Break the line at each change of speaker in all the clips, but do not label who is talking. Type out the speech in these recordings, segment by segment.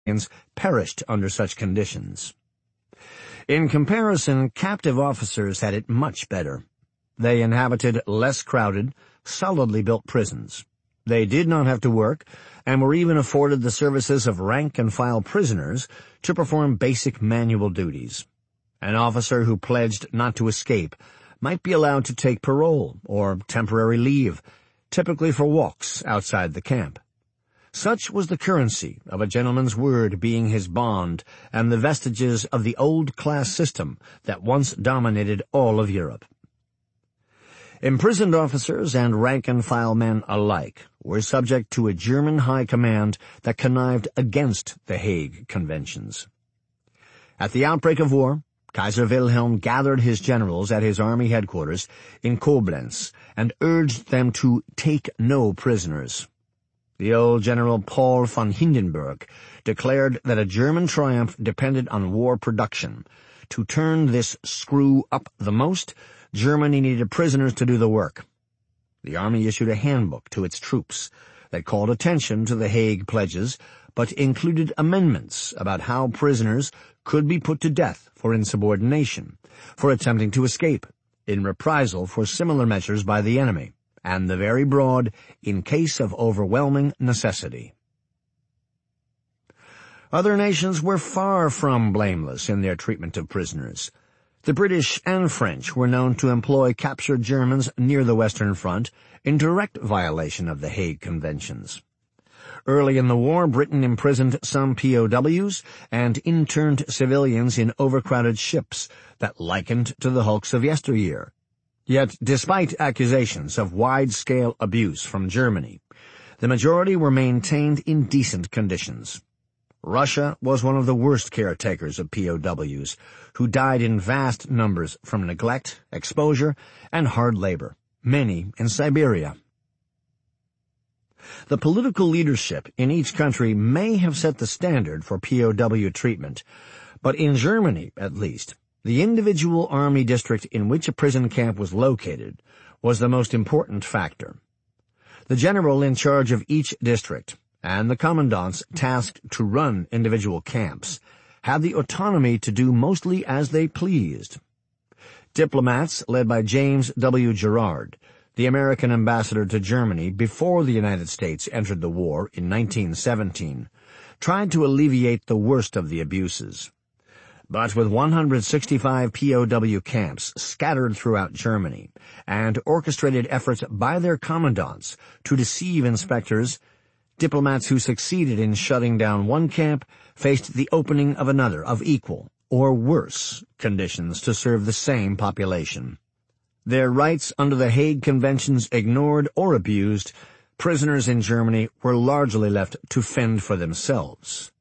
perished under such conditions. In comparison, captive officers had it much better. They inhabited less crowded, solidly built prisons. They did not have to work, and were even afforded the services of rank-and-file prisoners to perform basic manual duties. An officer who pledged not to escape might be allowed to take parole or temporary leave, typically for walks outside the camp. Such was the currency of a gentleman's word being his bond, and the vestiges of the old class system that once dominated all of Europe. Imprisoned officers and rank-and-file men alike were subject to a German high command that connived against the Hague Conventions. At the outbreak of war, Kaiser Wilhelm gathered his generals at his army headquarters in Koblenz and urged them to take no prisoners. The old General Paul von Hindenburg declared that a German triumph depended on war production. To turn this screw up the most, Germany needed prisoners to do the work. The army issued a handbook to its troops that called attention to the Hague pledges, but included amendments about how prisoners could be put to death for insubordination, for attempting to escape, in reprisal for similar measures by the enemy, and the very broad, in case of overwhelming necessity. Other nations were far from blameless in their treatment of prisoners. The British and French were known to employ captured Germans near the Western Front in direct violation of the Hague Conventions. Early in the war, Britain imprisoned some POWs and interned civilians in overcrowded ships that likened to the hulks of yesteryear. Yet, despite accusations of wide-scale abuse from Germany, the majority were maintained in decent conditions. Russia was one of the worst caretakers of POWs, who died in vast numbers from neglect, exposure, and hard labor, many in Siberia. The political leadership in each country may have set the standard for POW treatment, but in Germany, at least, the individual army district in which a prison camp was located was the most important factor. The general in charge of each district, and the commandants tasked to run individual camps, had the autonomy to do mostly as they pleased. Diplomats led by James W. Gerard, the American ambassador to Germany before the United States entered the war in 1917, tried to alleviate the worst of the abuses. But with 165 POW camps scattered throughout Germany and orchestrated efforts by their commandants to deceive inspectors, diplomats who succeeded in shutting down one camp faced the opening of another of equal, or worse, conditions to serve the same population. Their rights under the Hague Conventions ignored or abused, prisoners in Germany were largely left to fend for themselves.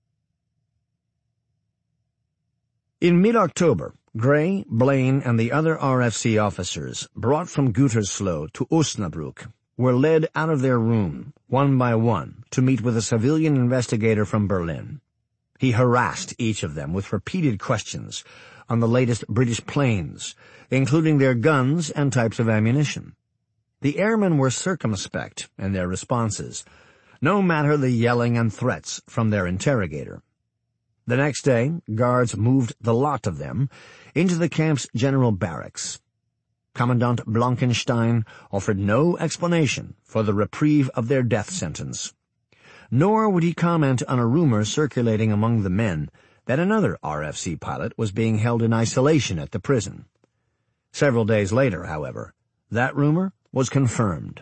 In mid-October, Gray, Blaine, and the other RFC officers, brought from Gütersloh to Osnabrück, were led out of their room, one by one, to meet with a civilian investigator from Berlin. He harassed each of them with repeated questions on the latest British planes, including their guns and types of ammunition. The airmen were circumspect in their responses, no matter the yelling and threats from their interrogator. The next day, guards moved the lot of them into the camp's general barracks. Commandant Blankenstein offered no explanation for the reprieve of their death sentence. Nor would he comment on a rumor circulating among the men that another RFC pilot was being held in isolation at the prison. Several days later, however, that rumor was confirmed.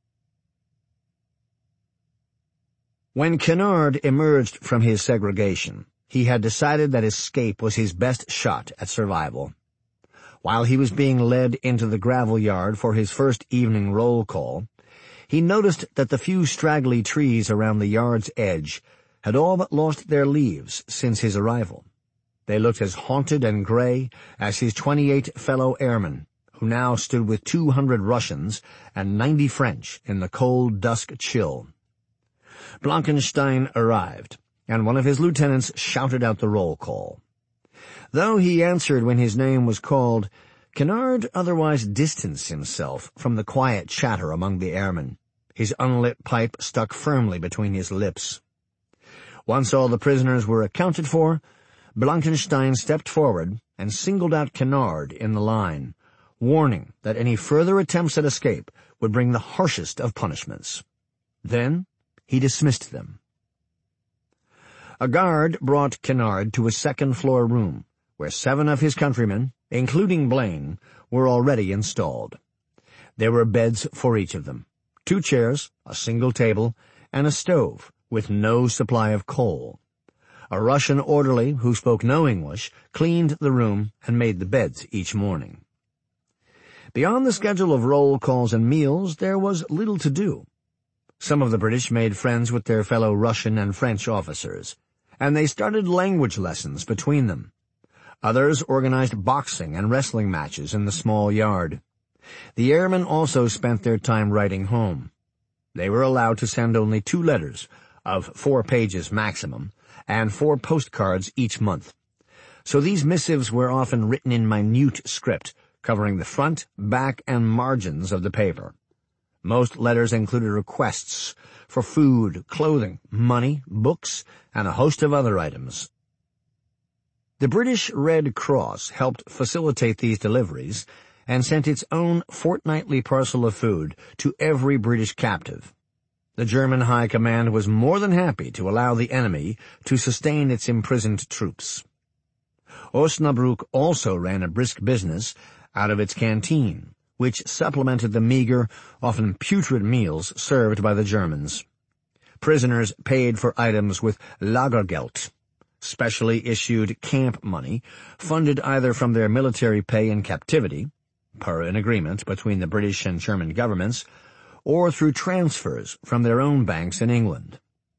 When Kennard emerged from his segregation, he had decided that escape was his best shot at survival. While he was being led into the gravel yard for his first evening roll call, he noticed that the few straggly trees around the yard's edge had all but lost their leaves since his arrival. They looked as haunted and gray as his 28 fellow airmen, who now stood with 200 Russians and 90 French in the cold dusk chill. Blankenstein arrived, and one of his lieutenants shouted out the roll call. Though he answered when his name was called, Kennard otherwise distanced himself from the quiet chatter among the airmen, his unlit pipe stuck firmly between his lips. Once all the prisoners were accounted for, Blankenstein stepped forward and singled out Kennard in the line, warning that any further attempts at escape would bring the harshest of punishments. Then he dismissed them. A guard brought Kennard to a second-floor room, where 7 of his countrymen, including Blaine, were already installed. There were beds for each of them, 2 chairs, a single table, and a stove with no supply of coal. A Russian orderly who spoke no English cleaned the room and made the beds each morning. Beyond the schedule of roll calls and meals, there was little to do. Some of the British made friends with their fellow Russian and French officers, and they started language lessons between them. Others organized boxing and wrestling matches in the small yard. The airmen also spent their time writing home. They were allowed to send only 2 letters, of 4 pages maximum, and 4 postcards each month. So these missives were often written in minute script, covering the front, back, and margins of the paper. Most letters included requests for food, clothing, money, books, and a host of other items. The British Red Cross helped facilitate these deliveries and sent its own fortnightly parcel of food to every British captive. The German High Command was more than happy to allow the enemy to sustain its imprisoned troops. Osnabrück also ran a brisk business out of its canteen, which supplemented the meager, often putrid meals served by the Germans. Prisoners paid for items with Lagergeld, specially issued camp money, funded either from their military pay in captivity, per an agreement between the British and German governments, or through transfers from their own banks in England.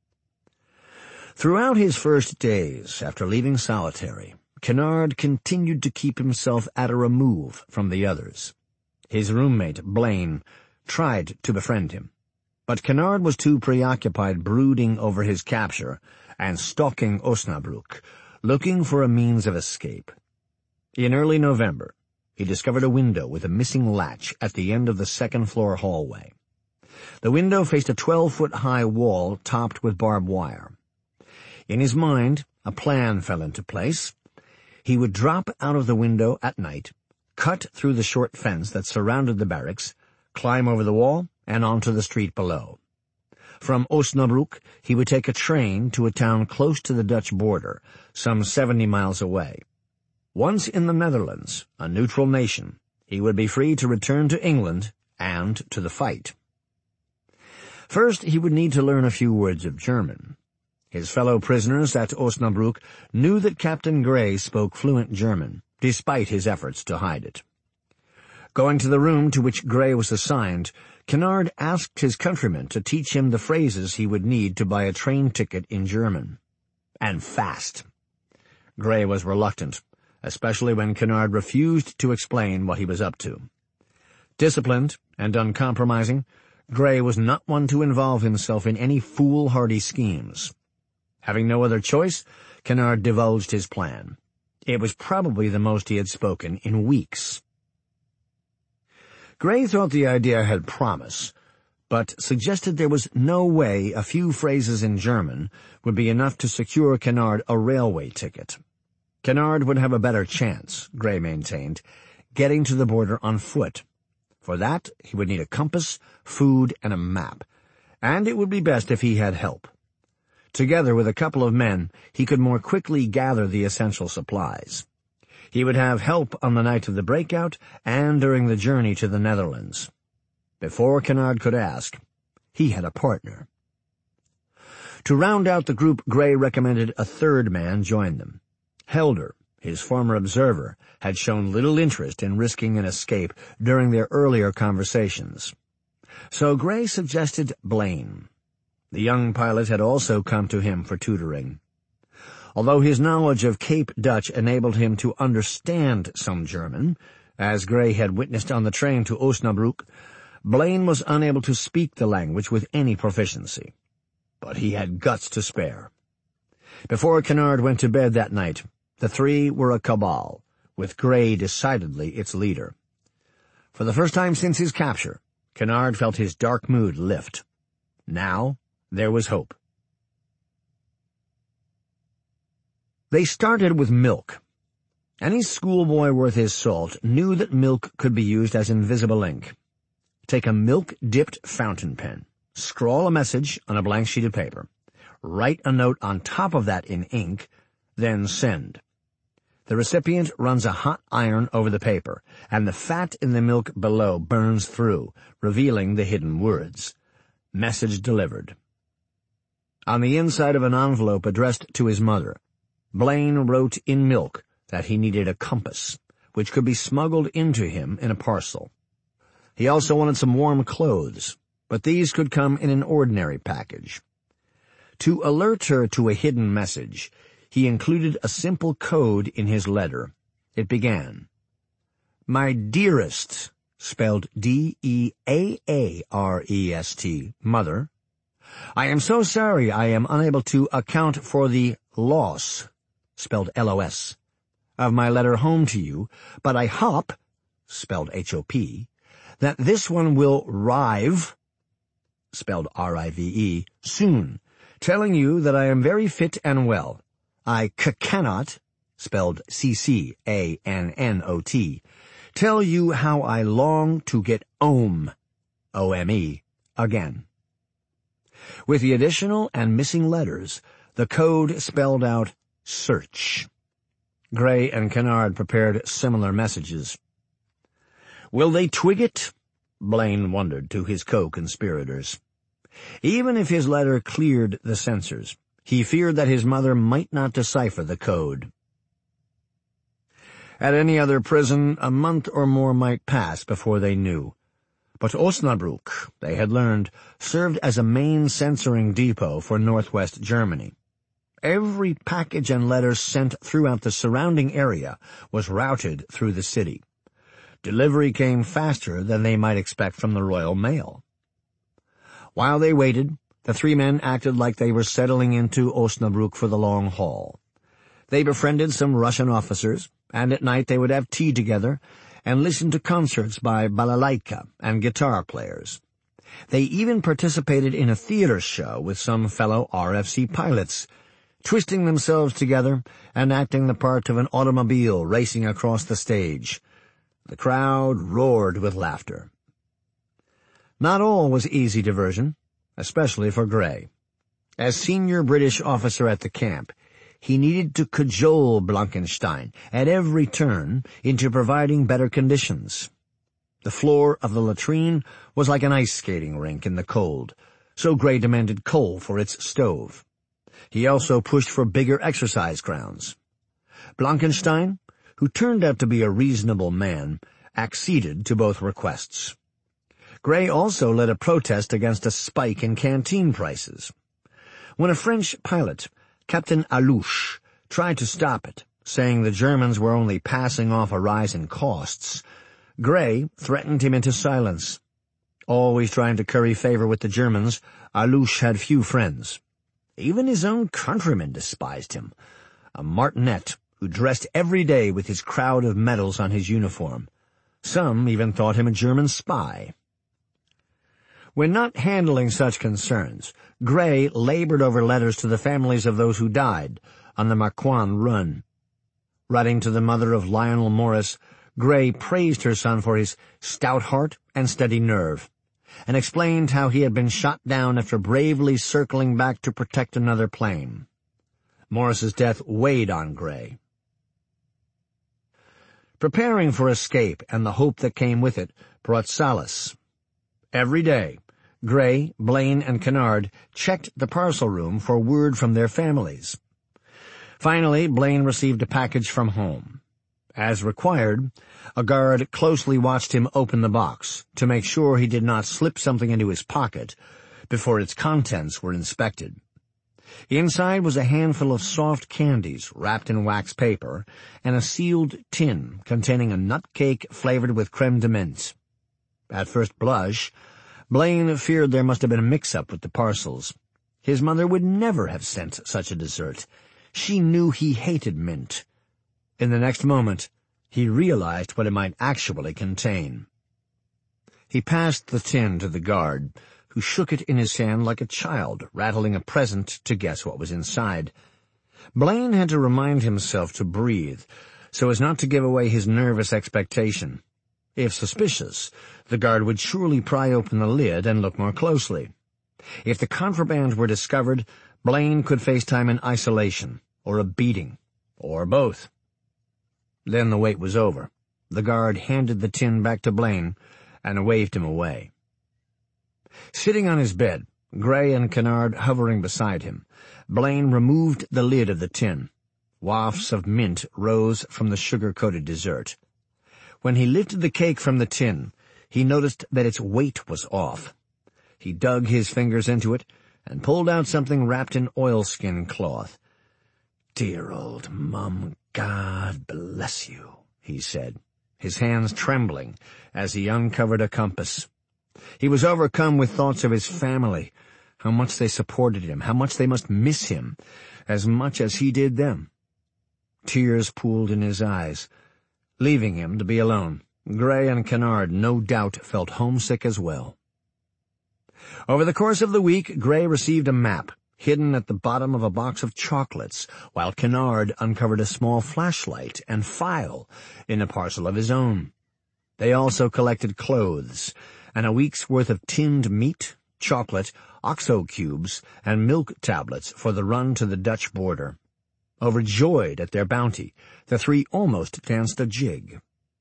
Throughout his first days after leaving solitary, Kennard continued to keep himself at a remove from the others. His roommate, Blaine, tried to befriend him, but Kennard was too preoccupied brooding over his capture and stalking Osnabrück, looking for a means of escape. In early November, he discovered a window with a missing latch at the end of the second-floor hallway. The window faced a 12-foot-high wall topped with barbed wire. In his mind, a plan fell into place. He would drop out of the window at night, cut through the short fence that surrounded the barracks, climb over the wall, and onto the street below. From Osnabrück, he would take a train to a town close to the Dutch border, some 70 miles away. Once in the Netherlands, a neutral nation, he would be free to return to England and to the fight. First, he would need to learn a few words of German. His fellow prisoners at Osnabrück knew that Captain Gray spoke fluent German, despite his efforts to hide it. Going to the room to which Gray was assigned, Kennard asked his countryman to teach him the phrases he would need to buy a train ticket in German. And fast. Gray was reluctant, especially when Kennard refused to explain what he was up to. Disciplined and uncompromising, Gray was not one to involve himself in any foolhardy schemes. Having no other choice, Kennard divulged his plan. It was probably the most he had spoken in weeks. Gray thought the idea had promise, but suggested there was no way a few phrases in German would be enough to secure Kennard a railway ticket. Kennard would have a better chance, Gray maintained, getting to the border on foot. For that, he would need a compass, food, and a map, and it would be best if he had help. Together with a couple of men, he could more quickly gather the essential supplies. He would have help on the night of the breakout and during the journey to the Netherlands. Before Kennard could ask, he had a partner. To round out the group, Gray recommended a third man join them. Helder, his former observer, had shown little interest in risking an escape during their earlier conversations. So Gray suggested Blaine. The young pilot had also come to him for tutoring. Although his knowledge of Cape Dutch enabled him to understand some German, as Gray had witnessed on the train to Osnabrück, Blaine was unable to speak the language with any proficiency. But he had guts to spare. Before Kennard went to bed that night, the 3 were a cabal, with Gray decidedly its leader. For the first time since his capture, Kennard felt his dark mood lift. Now there was hope. They started with milk. Any schoolboy worth his salt knew that milk could be used as invisible ink. Take a milk-dipped fountain pen, scrawl a message on a blank sheet of paper, write a note on top of that in ink, then send. The recipient runs a hot iron over the paper, and the fat in the milk below burns through, revealing the hidden words. Message delivered. On the inside of an envelope addressed to his mother, Blaine wrote in milk that he needed a compass, which could be smuggled into him in a parcel. He also wanted some warm clothes, but these could come in an ordinary package. To alert her to a hidden message, he included a simple code in his letter. It began, "My dearest," spelled D-E-A-A-R-E-S-T, mother, "I am so sorry I am unable to account for the loss," spelled L-O-S, "of my letter home to you, but I hop," spelled H-O-P, "that this one will rive," spelled R-I-V-E, soon, telling you that I am very fit and well. I cannot, spelled C-C-A-N-N-O-T, tell you how I long to get home, O-M-E, again. With the additional and missing letters, the code spelled out search. Gray and Kennard prepared similar messages. Will they twig it? Blaine wondered to his co-conspirators. Even if his letter cleared the censors, he feared that his mother might not decipher the code. At any other prison, a month or more might pass before they knew. But Osnabrück, they had learned, served as a main censoring depot for northwest Germany. Every package and letter sent throughout the surrounding area was routed through the city. Delivery came faster than they might expect from the Royal Mail. While they waited, the three men acted like they were settling into Osnabrück for the long haul. They befriended some Russian officers, and at night they would have tea together and listen to concerts by balalaika and guitar players. They even participated in a theater show with some fellow RFC pilots, twisting themselves together and acting the part of an automobile racing across the stage. The crowd roared with laughter. Not all was easy diversion, especially for Gray. As senior British officer at the camp, he needed to cajole Blankenstein at every turn into providing better conditions. The floor of the latrine was like an ice skating rink in the cold, so Gray demanded coal for its stove. He also pushed for bigger exercise grounds. Blankenstein, who turned out to be a reasonable man, acceded to both requests. Gray also led a protest against a spike in canteen prices. When a French pilot, Captain Alouche, tried to stop it, saying the Germans were only passing off a rise in costs, Gray threatened him into silence. Always trying to curry favor with the Germans, Alouche had few friends. Even his own countrymen despised him, a martinet who dressed every day with his crowd of medals on his uniform. Some even thought him a German spy. When not handling such concerns, Gray labored over letters to the families of those who died on the Marcoing run. Writing to the mother of Lionel Morris, Gray praised her son for his stout heart and steady nerve, and explained how he had been shot down after bravely circling back to protect another plane. Morris's death weighed on Gray. Preparing for escape and the hope that came with it brought solace. Every day, Gray, Blaine, and Kennard checked the parcel room for word from their families. Finally, Blaine received a package from home. As required, a guard closely watched him open the box to make sure he did not slip something into his pocket before its contents were inspected. Inside was a handful of soft candies wrapped in wax paper and a sealed tin containing a nut cake flavored with creme de menthe. At first blush, Blaine feared there must have been a mix-up with the parcels. His mother would never have sent such a dessert. She knew he hated mint. In the next moment, he realized what it might actually contain. He passed the tin to the guard, who shook it in his hand like a child rattling a present to guess what was inside. Blaine had to remind himself to breathe, so as not to give away his nervous expectation. If suspicious, the guard would surely pry open the lid and look more closely. If the contraband were discovered, Blaine could face time in isolation, or a beating, or both. Then the wait was over. The guard handed the tin back to Blaine and waved him away. Sitting on his bed, Gray and Kennard hovering beside him, Blaine removed the lid of the tin. Wafts of mint rose from the sugar-coated dessert. When he lifted the cake from the tin, he noticed that its weight was off. He dug his fingers into it and pulled out something wrapped in oilskin cloth. "Dear old Mum, God bless you," he said, his hands trembling as he uncovered a compass. He was overcome with thoughts of his family, how much they supported him, how much they must miss him, as much as he did them. Tears pooled in his eyes. Leaving him to be alone, Gray and Kennard no doubt felt homesick as well. Over the course of the week, Gray received a map, hidden at the bottom of a box of chocolates, while Kennard uncovered a small flashlight and file in a parcel of his own. They also collected clothes, and a week's worth of tinned meat, chocolate, OXO cubes, and milk tablets for the run to the Dutch border. Overjoyed at their bounty, the three almost danced a jig.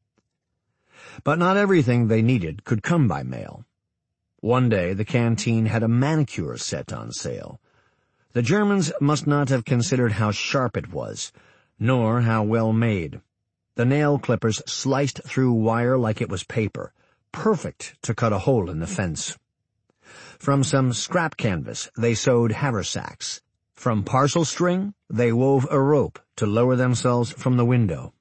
But not everything they needed could come by mail. One day the canteen had a manicure set on sale. The Germans must not have considered how sharp it was, nor how well made. The nail clippers sliced through wire like it was paper, perfect to cut a hole in the fence. From some scrap canvas they sewed haversacks. From parcel string they wove a rope to lower themselves from the window.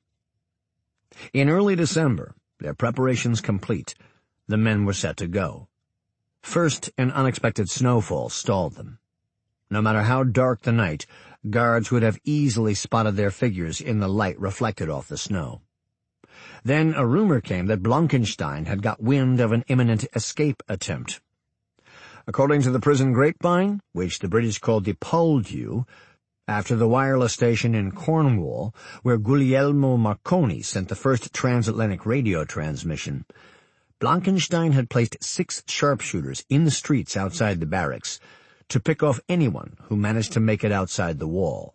In early December, their preparations complete, the men were set to go. First, an unexpected snowfall stalled them. No matter how dark the night, guards would have easily spotted their figures in the light reflected off the snow. Then a rumor came that Blankenstein had got wind of an imminent escape attempt. According to the prison grapevine, which the British called the Poldhu, after the wireless station in Cornwall, where Guglielmo Marconi sent the first transatlantic radio transmission, Blankenstein had placed 6 sharpshooters in the streets outside the barracks to pick off anyone who managed to make it outside the wall.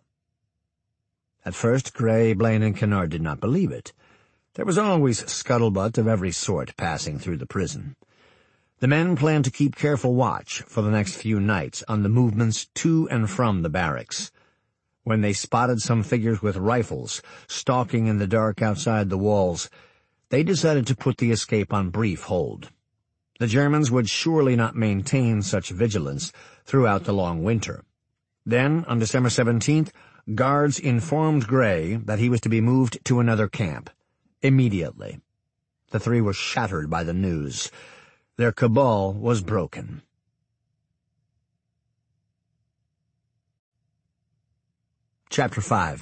At first, Gray, Blaine, and Kennard did not believe it. There was always scuttlebutt of every sort passing through the prison. The men planned to keep careful watch for the next few nights on the movements to and from the barracks. When they spotted some figures with rifles stalking in the dark outside the walls, they decided to put the escape on brief hold. The Germans would surely not maintain such vigilance throughout the long winter. Then, on December 17th, guards informed Gray that he was to be moved to another camp, immediately. The three were shattered by the news. Their cabal was broken. Chapter 5.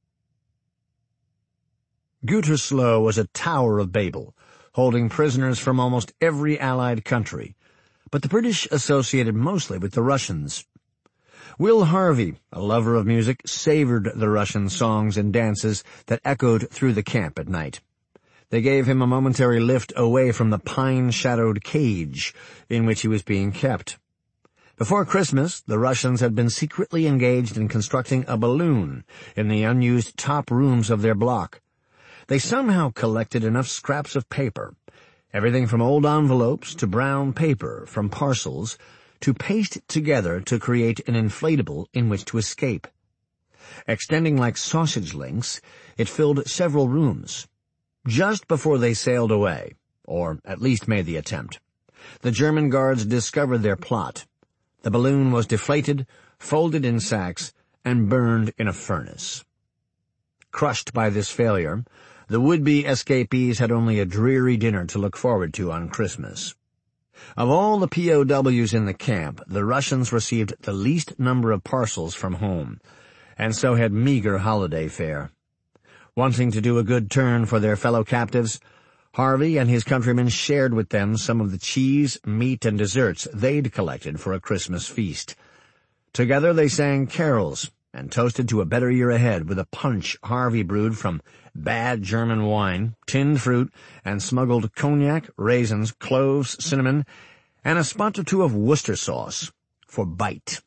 Gütersloh was a Tower of Babel, holding prisoners from almost every Allied country, but the British associated mostly with the Russians. Will Harvey, a lover of music, savored the Russian songs and dances that echoed through the camp at night. They gave him a momentary lift away from the pine-shadowed cage in which he was being kept. Before Christmas, the Russians had been secretly engaged in constructing a balloon in the unused top rooms of their block. They somehow collected enough scraps of paper, everything from old envelopes to brown paper from parcels, to paste together to create an inflatable in which to escape. Extending like sausage links, it filled several rooms. Just before they sailed away, or at least made the attempt, the German guards discovered their plot. The balloon was deflated, folded in sacks, and burned in a furnace. Crushed by this failure, the would-be escapees had only a dreary dinner to look forward to on Christmas. Of all the POWs in the camp, the Russians received the least number of parcels from home, and so had meager holiday fare. Wanting to do a good turn for their fellow captives, Harvey and his countrymen shared with them some of the cheese, meat, and desserts they'd collected for a Christmas feast. Together they sang carols and toasted to a better year ahead with a punch Harvey brewed from bad German wine, tinned fruit, and smuggled cognac, raisins, cloves, cinnamon, and a spot or two of Worcester sauce for bite.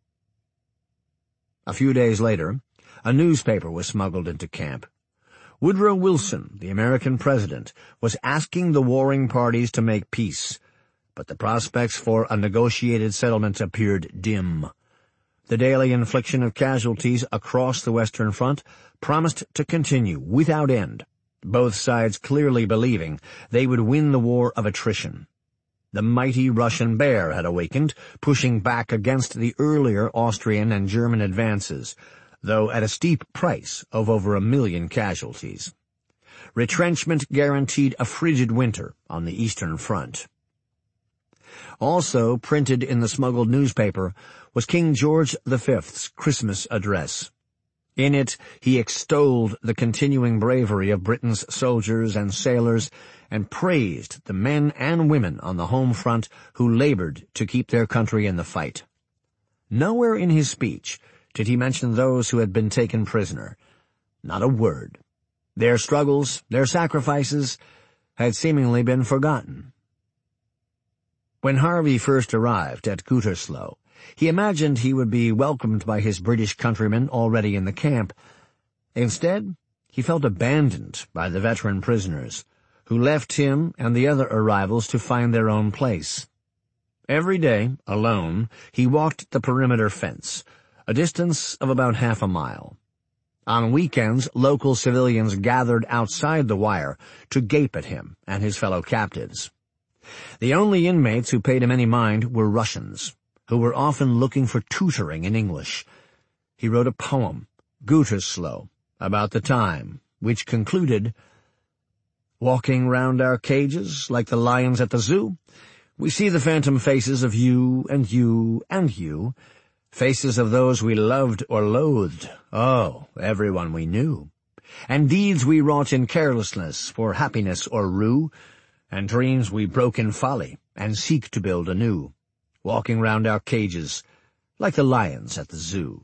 A few days later, a newspaper was smuggled into camp. Woodrow Wilson, the American president, was asking the warring parties to make peace, but the prospects for a negotiated settlement appeared dim. The daily infliction of casualties across the Western Front promised to continue without end, both sides clearly believing they would win the war of attrition. The mighty Russian bear had awakened, pushing back against the earlier Austrian and German advances, though at a steep price of over 1 million casualties. Retrenchment guaranteed a frigid winter on the Eastern Front. Also printed in the smuggled newspaper was King George V's Christmas address. In it he extolled the continuing bravery of Britain's soldiers and sailors and praised the men and women on the home front who labored to keep their country in the fight. Nowhere in his speech did he mention those who had been taken prisoner. Not a word. Their struggles, their sacrifices, had seemingly been forgotten. When Harvey first arrived at Gütersloh, he imagined he would be welcomed by his British countrymen already in the camp. Instead, he felt abandoned by the veteran prisoners, who left him and the other arrivals to find their own place. Every day, alone, he walked the perimeter fence, a distance of about half a mile. On weekends, local civilians gathered outside the wire to gape at him and his fellow captives. The only inmates who paid him any mind were Russians, who were often looking for tutoring in English. He wrote a poem, Gütersloh, about the time, which concluded, "Walking round our cages like the lions at the zoo, we see the phantom faces of you and you and you, faces of those we loved or loathed, oh, everyone we knew, and deeds we wrought in carelessness for happiness or rue, and dreams we broke in folly and seek to build anew, walking round our cages like the lions at the zoo."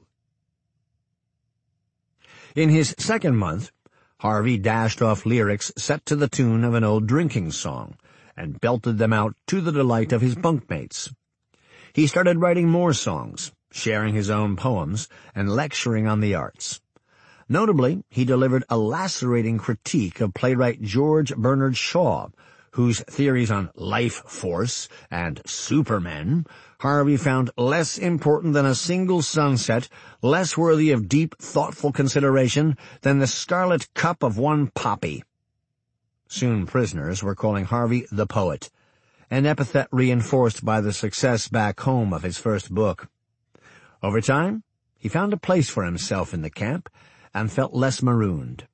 In his second month, Harvey dashed off lyrics set to the tune of an old drinking song and belted them out to the delight of his bunkmates. He started writing more songs, sharing his own poems, and lecturing on the arts. Notably, he delivered a lacerating critique of playwright George Bernard Shaw, whose theories on life force and supermen Harvey found less important than a single sunset, less worthy of deep, thoughtful consideration than the scarlet cup of one poppy. Soon prisoners were calling Harvey the poet, an epithet reinforced by the success back home of his first book. Over time, he found a place for himself in the camp and felt less marooned.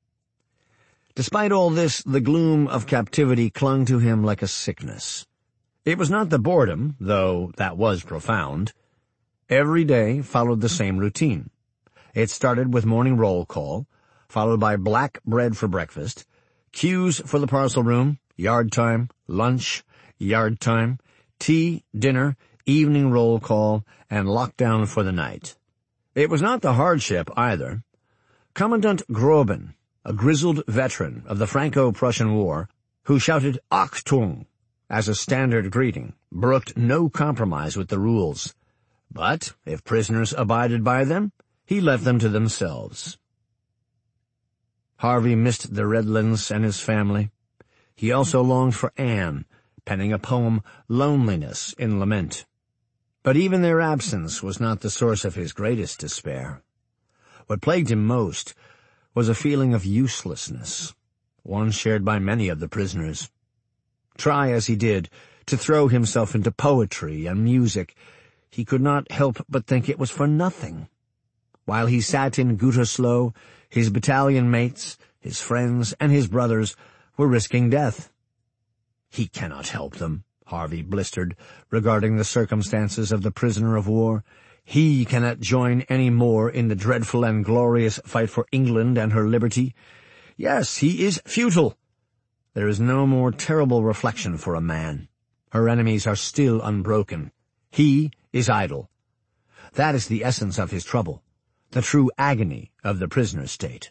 Despite all this, the gloom of captivity clung to him like a sickness. It was not the boredom, though that was profound. Every day followed the same routine. It started with morning roll call, followed by black bread for breakfast, queues for the parcel room, yard time, lunch, yard time, tea, dinner, evening roll call, and lockdown for the night. It was not the hardship, either. Commandant Groben, a grizzled veteran of the Franco-Prussian War, who shouted "Achtung" as a standard greeting, brooked no compromise with the rules. But if prisoners abided by them, he left them to themselves. Harvey missed the Redlands and his family. He also longed for Anne, penning a poem, Loneliness in Lament. But even their absence was not the source of his greatest despair. What plagued him most was a feeling of uselessness, one shared by many of the prisoners. Try as he did to throw himself into poetry and music, he could not help but think it was for nothing. While he sat in Gütersloh, his battalion mates, his friends, and his brothers were risking death. "He cannot help them," Harvey blistered, regarding the circumstances of the prisoner of war. "He cannot join any more in the dreadful and glorious fight for England and her liberty. Yes, he is futile. There is no more terrible reflection for a man. Her enemies are still unbroken. He is idle. That is the essence of his trouble. the true agony of the prisoner state.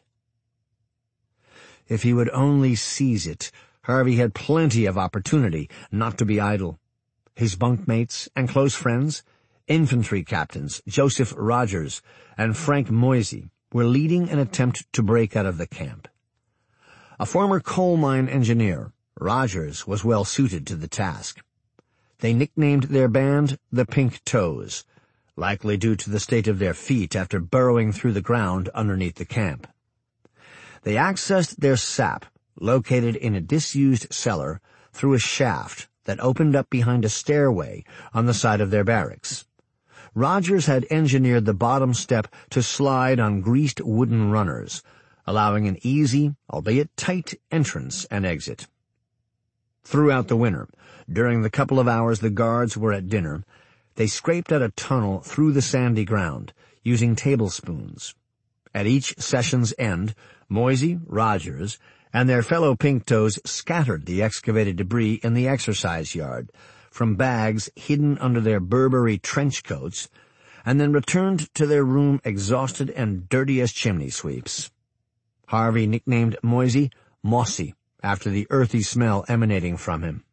If he would only seize it, Harvey had plenty of opportunity not to be idle. His bunkmates and close friends, infantry captains Joseph Rogers and Frank Moisey, were leading an attempt to break out of the camp. A former coal mine engineer, Rogers was well suited to the task. They nicknamed their band the Pink Toes, likely due to the state of their feet after burrowing through the ground underneath the camp. They accessed their sap, located in a disused cellar, through a shaft that opened up behind a stairway on the side of their barracks. Rogers had engineered the bottom step to slide on greased wooden runners, allowing an easy, albeit tight, entrance and exit. Throughout the winter, during the couple of hours the guards were at dinner, they scraped out a tunnel through the sandy ground, using tablespoons. At each session's end, Moisey, Rogers, and their fellow Pink Toes scattered the excavated debris in the exercise yard, from bags hidden under their Burberry trench coats, and then returned to their room exhausted and dirty as chimney sweeps. Harvey nicknamed Moisey Mossy, after the earthy smell emanating from him.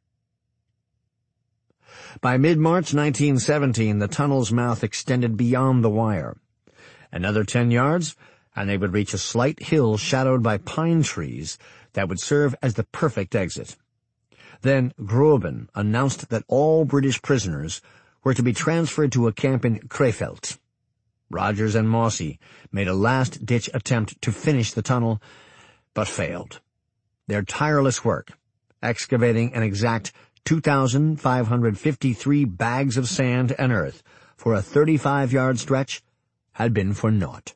By mid-March 1917, the tunnel's mouth extended beyond the wire. Another 10 yards, and they would reach a slight hill shadowed by pine trees that would serve as the perfect exit. Then Groben announced that all British prisoners were to be transferred to a camp in Krefeld. Rogers and Mossey made a last-ditch attempt to finish the tunnel, but failed. Their tireless work, excavating an exact 2,553 bags of sand and earth for a 35-yard stretch, had been for naught.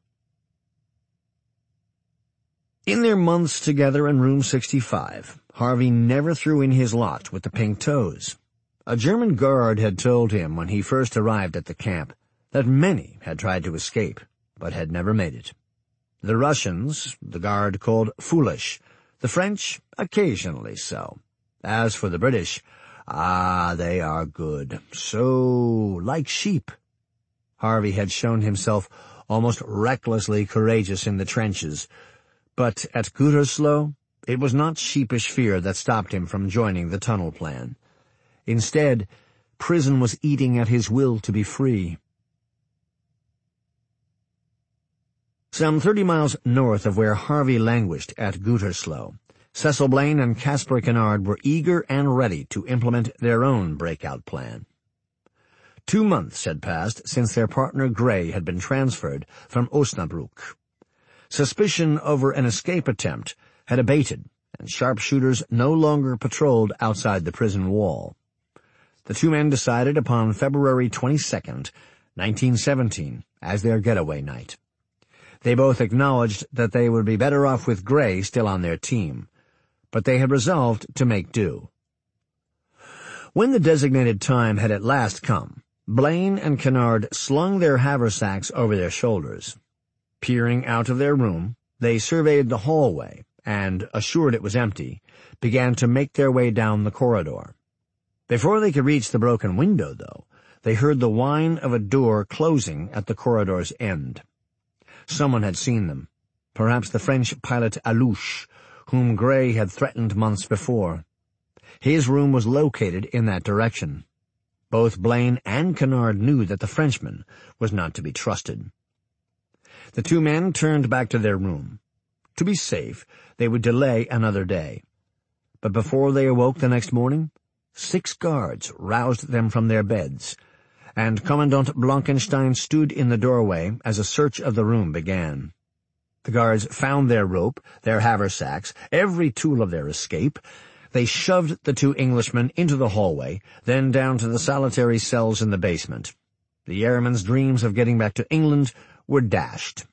In their months together in room 65, Harvey never threw in his lot with the Pink Toes. A German guard had told him when he first arrived at the camp that many had tried to escape, but had never made it. The Russians, the guard called foolish, the French occasionally so. As for the British, they are good, so like sheep. Harvey had shown himself almost recklessly courageous in the trenches, but at Gütersloh it was not sheepish fear that stopped him from joining the tunnel plan. Instead, prison was eating at his will to be free. Some 30 miles north of where Harvey languished at Gütersloh, Cecil Blaine and Caspar Canard were eager and ready to implement their own breakout plan. 2 months had passed since their partner Gray had been transferred from Osnabrück. Suspicion over an escape attempt had abated, and sharpshooters no longer patrolled outside the prison wall. The two men decided upon February 22nd, 1917, as their getaway night. They both acknowledged that they would be better off with Gray still on their team, but they had resolved to make do. When the designated time had at last come, Blaine and Canard slung their haversacks over their shoulders. Peering out of their room, they surveyed the hallway and, assured it was empty, began to make their way down the corridor. Before they could reach the broken window, though, they heard the whine of a door closing at the corridor's end. Someone had seen them, perhaps the French pilot Alouche, whom Gray had threatened months before. His room was located in that direction. Both Blaine and Canard knew that the Frenchman was not to be trusted. The two men turned back to their room. To be safe, they would delay another day. But before they awoke the next morning, 6 guards roused them from their beds, and Commandant Blankenstein stood in the doorway as a search of the room began. The guards found their rope, their haversacks, every tool of their escape. They shoved the 2 Englishmen into the hallway, then down to the solitary cells in the basement. The airmen's dreams of getting back to England were dashed.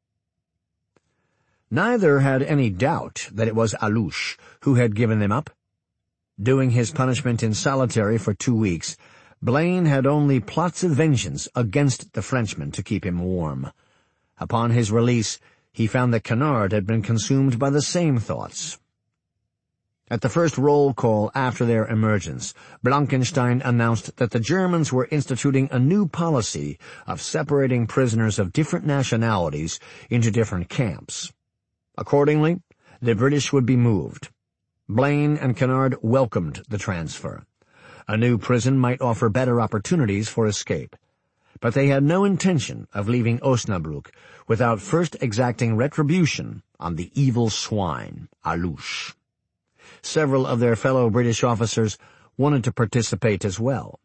Neither had any doubt that it was Alouche who had given them up. Doing his punishment in solitary for 2 weeks, Blaine had only plots of vengeance against the Frenchman to keep him warm. Upon his release, he found that Canard had been consumed by the same thoughts. At the first roll call after their emergence, Blankenstein announced that the Germans were instituting a new policy of separating prisoners of different nationalities into different camps. Accordingly, the British would be moved. Blaine and Kennard welcomed the transfer. A new prison might offer better opportunities for escape, but they had no intention of leaving Osnabrück without first exacting retribution on the evil swine, Alouche. Several of their fellow British officers wanted to participate as well.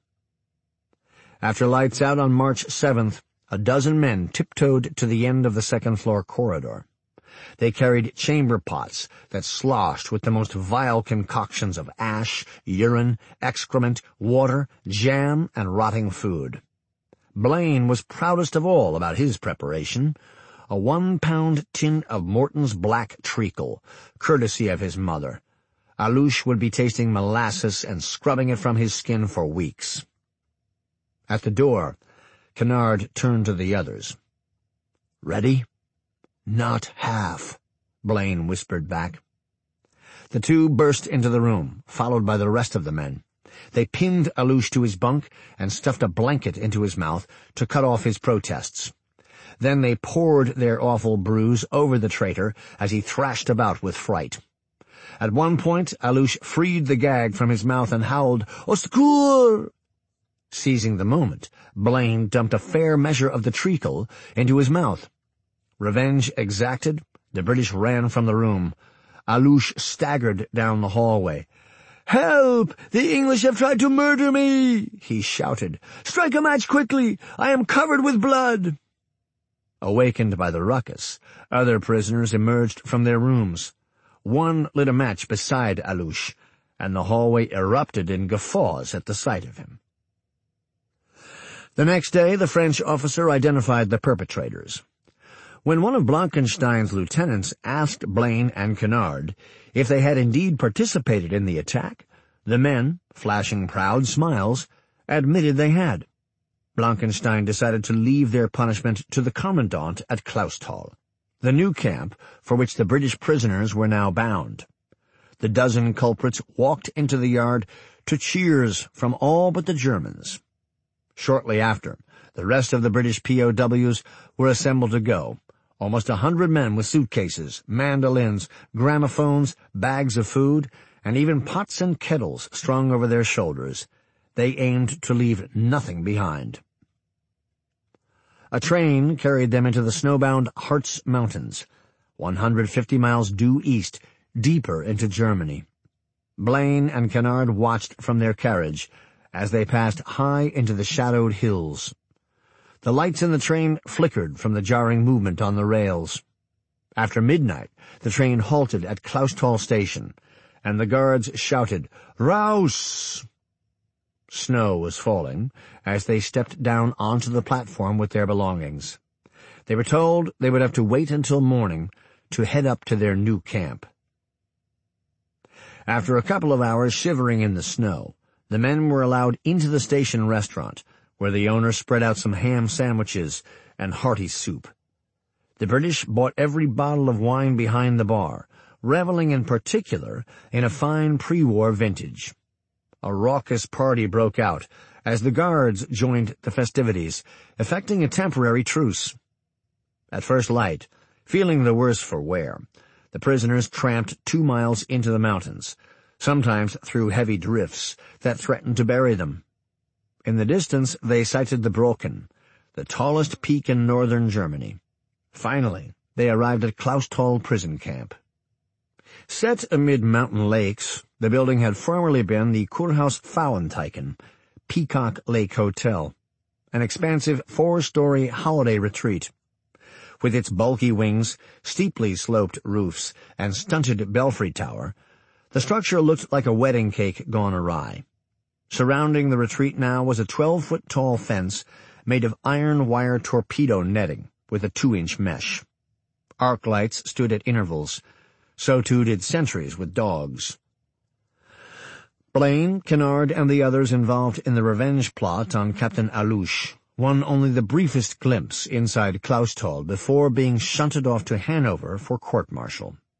After lights out on March 7th, a dozen men tiptoed to the end of the second-floor corridor. They carried chamber pots that sloshed with the most vile concoctions of ash, urine, excrement, water, jam, and rotting food. Blaine was proudest of all about his preparation, a 1-pound tin of Morton's black treacle, courtesy of his mother. Alouche would be tasting molasses and scrubbing it from his skin for weeks. At the door, Kennard turned to the others. "Ready?" "Not half," Blaine whispered back. The two burst into the room, followed by the rest of the men. They pinned Alouche to his bunk and stuffed a blanket into his mouth to cut off his protests. Then they poured their awful brews over the traitor as he thrashed about with fright. At one point, Alouche freed the gag from his mouth and howled, "Au secours!" Seizing the moment, Blaine dumped a fair measure of the treacle into his mouth. Revenge exacted, the British ran from the room. Alouche staggered down the hallway. "Help! The English have tried to murder me!" he shouted. "Strike a match quickly! I am covered with blood!" Awakened by the ruckus, other prisoners emerged from their rooms. One lit a match beside Alouche, and the hallway erupted in guffaws at the sight of him. The next day, the French officer identified the perpetrators. When one of Blankenstein's lieutenants asked Blaine and Kennard if they had indeed participated in the attack, the men, flashing proud smiles, admitted they had. Blankenstein decided to leave their punishment to the commandant at Clausthal, the new camp for which the British prisoners were now bound. The dozen culprits walked into the yard to cheers from all but the Germans. Shortly after, the rest of the British POWs were assembled to go, almost 100 men with suitcases, mandolins, gramophones, bags of food, and even pots and kettles strung over their shoulders. They aimed to leave nothing behind. A train carried them into the snowbound Harz Mountains, 150 miles due east, deeper into Germany. Blaine and Kennard watched from their carriage as they passed high into the shadowed hills. The lights in the train flickered from the jarring movement on the rails. After midnight, the train halted at Clausthal station, and the guards shouted, "Raus!" Snow was falling as they stepped down onto the platform with their belongings. They were told they would have to wait until morning to head up to their new camp. After a couple of hours shivering in the snow, the men were allowed into the station restaurant, where the owner spread out some ham sandwiches and hearty soup. The British bought every bottle of wine behind the bar, reveling in particular in a fine pre-war vintage. A raucous party broke out as the guards joined the festivities, effecting a temporary truce. At first light, feeling the worse for wear, the prisoners tramped 2 miles into the mountains, sometimes through heavy drifts that threatened to bury them. In the distance they sighted the Brocken, the tallest peak in northern Germany. Finally, they arrived at Clausthal prison camp. Set amid mountain lakes, the building had formerly been the Kurhaus Frauenteichen, Peacock Lake Hotel, an expansive 4-story holiday retreat. With its bulky wings, steeply sloped roofs, and stunted belfry tower, the structure looked like a wedding cake gone awry. Surrounding the retreat now was a 12-foot-tall fence made of iron wire torpedo netting with a 2-inch mesh. Arc lights stood at intervals. So too did sentries with dogs. Blaine, Kennard, and the others involved in the revenge plot on Captain Alouche won only the briefest glimpse inside Clausthal before being shunted off to Hanover for court-martial.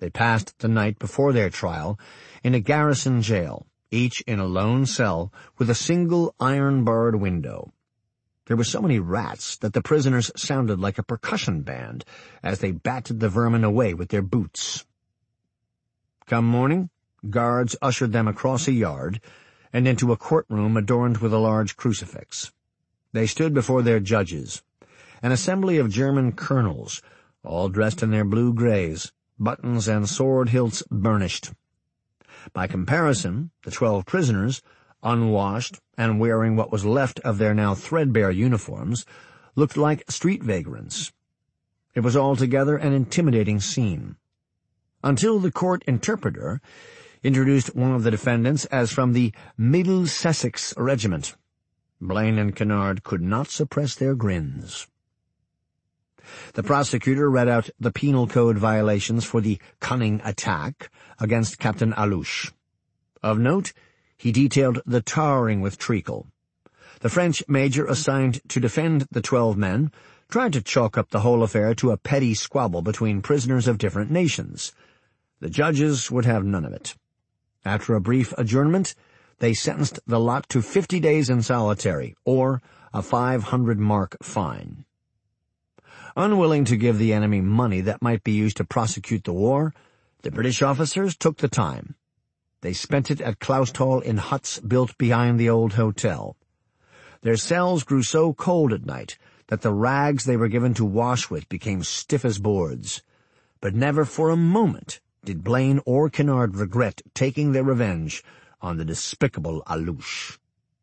They passed the night before their trial in a garrison jail, each in a lone cell with a single iron-barred window. There were so many rats that the prisoners sounded like a percussion band as they batted the vermin away with their boots. Come morning, guards ushered them across a yard and into a courtroom adorned with a large crucifix. They stood before their judges, an assembly of German colonels, all dressed in their blue grays, buttons and sword hilts burnished. By comparison, the 12 prisoners, unwashed and wearing what was left of their now threadbare uniforms, looked like street vagrants. It was altogether an intimidating scene, until the court interpreter introduced one of the defendants as from the Middle Sussex Regiment. Blaine and Kennard could not suppress their grins. The prosecutor read out the penal code violations for the cunning attack against Captain Alouche. Of note, he detailed the tarring with treacle. The French major assigned to defend the 12 men tried to chalk up the whole affair to a petty squabble between prisoners of different nations. The judges would have none of it. After a brief adjournment, they sentenced the lot to 50 days in solitary, or a 500-mark fine. Unwilling to give the enemy money that might be used to prosecute the war, the British officers took the time. They spent it at Clausthal in huts built behind the old hotel. Their cells grew so cold at night that the rags they were given to wash with became stiff as boards. But never for a moment did Blaine or Kennard regret taking their revenge on the despicable Alouche.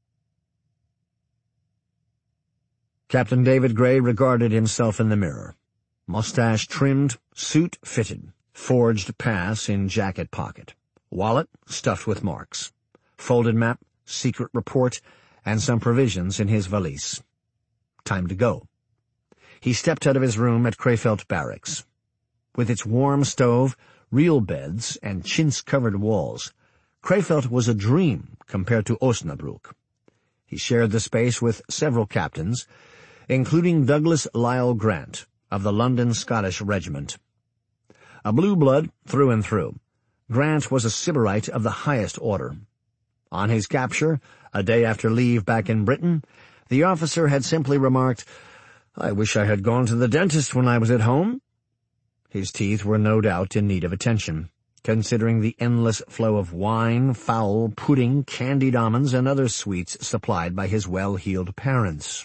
Captain David Gray regarded himself in the mirror. Mustache trimmed, suit fitted, forged pass in jacket pocket, wallet stuffed with marks, folded map, secret report, and some provisions in his valise. Time to go. He stepped out of his room at Krefeld Barracks. With its warm stove, real beds, and chintz-covered walls, Krefeld was a dream compared to Osnabrück. He shared the space with several captains, including Douglas Lyle Grant of the London Scottish Regiment. A blue blood through and through, Grant was a Sybarite of the highest order. On his capture, a day after leave back in Britain, the officer had simply remarked, "I wish I had gone to the dentist when I was at home." His teeth were no doubt in need of attention, considering the endless flow of wine, fowl, pudding, candied almonds, and other sweets supplied by his well-heeled parents.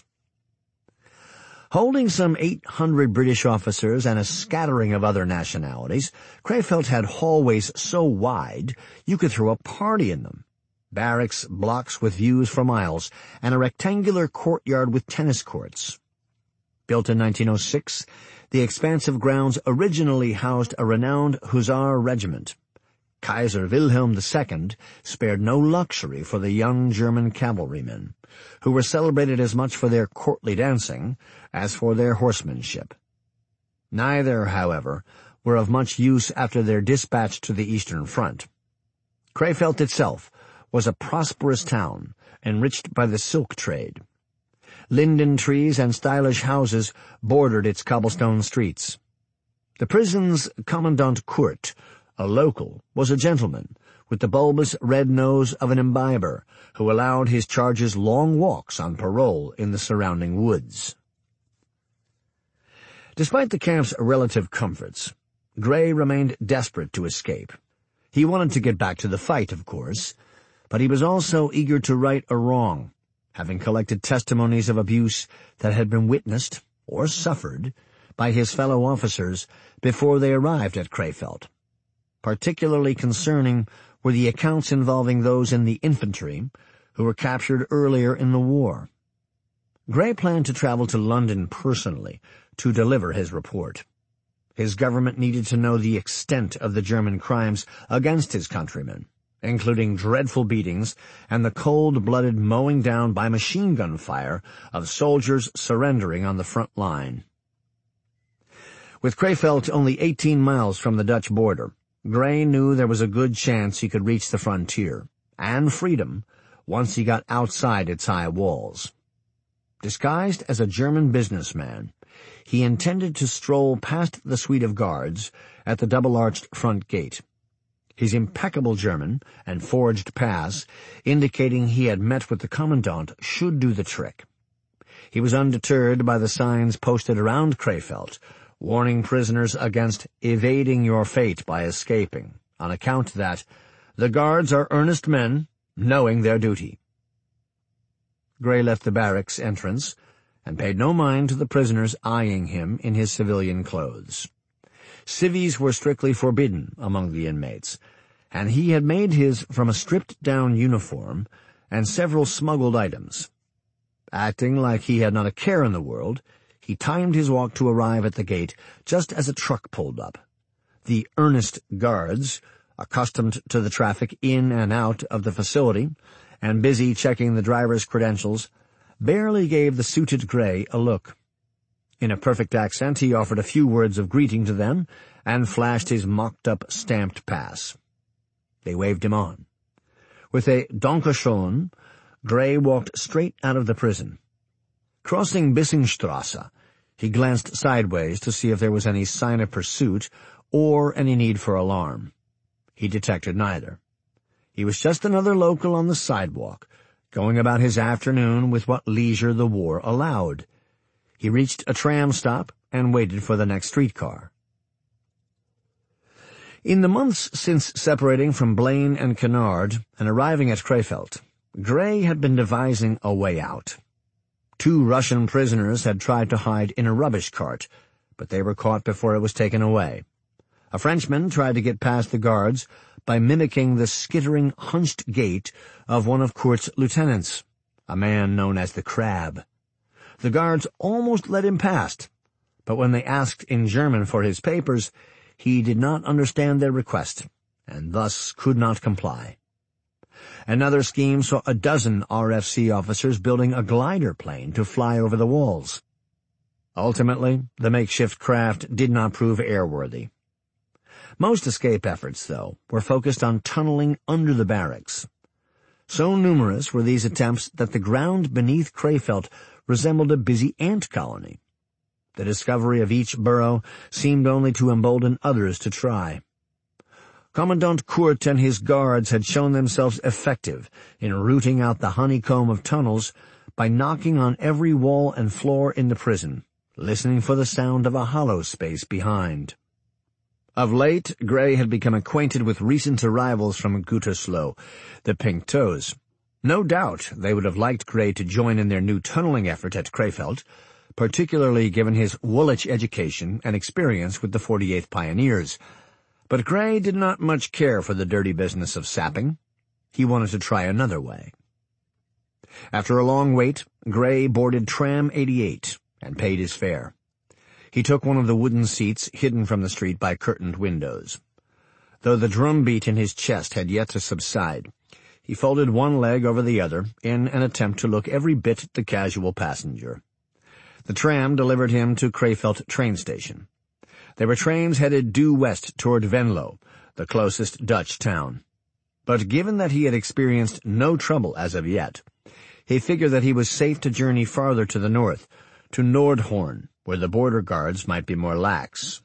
Holding some 800 British officers and a scattering of other nationalities, Krefeld had hallways so wide you could throw a party in them, barracks blocks with views for miles, and a rectangular courtyard with tennis courts. Built in 1906, the expansive grounds originally housed a renowned hussar regiment. Kaiser Wilhelm II spared no luxury for the young German cavalrymen, who were celebrated as much for their courtly dancing as for their horsemanship. Neither, however, were of much use after their dispatch to the Eastern Front. Krefeld itself was a prosperous town, enriched by the silk trade. Linden trees and stylish houses bordered its cobblestone streets. The prison's Commandant Kurt, a local, was a gentleman, with the bulbous red nose of an imbiber, who allowed his charges long walks on parole in the surrounding woods. Despite the camp's relative comforts, Gray remained desperate to escape. He wanted to get back to the fight, of course, but he was also eager to right a wrong, having collected testimonies of abuse that had been witnessed, or suffered, by his fellow officers before they arrived at Krefeld. Particularly concerning were the accounts involving those in the infantry who were captured earlier in the war. Gray planned to travel to London personally to deliver his report. His government needed to know the extent of the German crimes against his countrymen, including dreadful beatings and the cold-blooded mowing down by machine-gun fire of soldiers surrendering on the front line. With Krefeld only 18 miles from the Dutch border, Gray knew there was a good chance he could reach the frontier, and freedom, once he got outside its high walls. Disguised as a German businessman, he intended to stroll past the suite of guards at the double-arched front gate. His impeccable German and forged pass, indicating he had met with the commandant, should do the trick. He was undeterred by the signs posted around Krefeld, warning prisoners against evading your fate by escaping, on account that the guards are earnest men, knowing their duty. Gray left the barracks entrance and paid no mind to the prisoners eyeing him in his civilian clothes. Civvies were strictly forbidden among the inmates, and he had made his from a stripped-down uniform and several smuggled items. Acting like he had not a care in the world, he timed his walk to arrive at the gate just as a truck pulled up. The earnest guards, accustomed to the traffic in and out of the facility and busy checking the driver's credentials, barely gave the suited Gray a look. In a perfect accent, he offered a few words of greeting to them and flashed his mocked-up stamped pass. They waved him on. With a Danke schön, Gray walked straight out of the prison. Crossing Bissingstrasse, he glanced sideways to see if there was any sign of pursuit or any need for alarm. He detected neither. He was just another local on the sidewalk, going about his afternoon with what leisure the war allowed. He reached a tram stop and waited for the next streetcar. In the months since separating from Blaine and Kennard and arriving at Krefeld, Gray had been devising a way out. 2 Russian prisoners had tried to hide in a rubbish cart, but they were caught before it was taken away. A Frenchman tried to get past the guards by mimicking the skittering, hunched gait of one of Kurt's lieutenants, a man known as the Crab. The guards almost let him past, but when they asked in German for his papers, he did not understand their request, and thus could not comply. Another scheme saw a dozen RFC officers building a glider plane to fly over the walls. Ultimately, the makeshift craft did not prove airworthy. Most escape efforts, though, were focused on tunneling under the barracks. So numerous were these attempts that the ground beneath Krefeld resembled a busy ant colony. The discovery of each burrow seemed only to embolden others to try. Commandant Kurt and his guards had shown themselves effective in rooting out the honeycomb of tunnels by knocking on every wall and floor in the prison, listening for the sound of a hollow space behind. Of late, Gray had become acquainted with recent arrivals from Gütersloh, the Pink Toes. No doubt they would have liked Gray to join in their new tunneling effort at Krefeld, particularly given his Woolwich education and experience with the 48th Pioneers. But Gray did not much care for the dirty business of sapping. He wanted to try another way. After a long wait, Gray boarded Tram 88 and paid his fare. He took one of the wooden seats hidden from the street by curtained windows. Though the drumbeat in his chest had yet to subside, he folded one leg over the other in an attempt to look every bit the casual passenger. The tram delivered him to Krefeld train station. There were trains headed due west toward Venlo, the closest Dutch town. But given that he had experienced no trouble as of yet, he figured that he was safe to journey farther to the north, to Nordhorn, where the border guards might be more lax.